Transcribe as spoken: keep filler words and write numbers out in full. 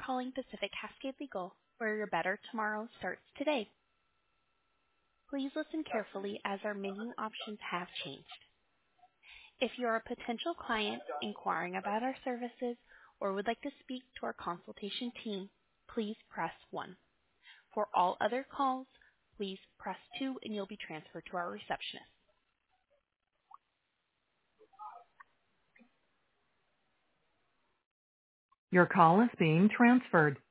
calling Pacific Cascade Legal, where your better tomorrow starts today. Please listen carefully as our menu options have changed. If you are a potential client inquiring about our services or would like to speak to our consultation team, please press one. For all other calls, please press two and you'll be transferred to our receptionist. Your call is being transferred.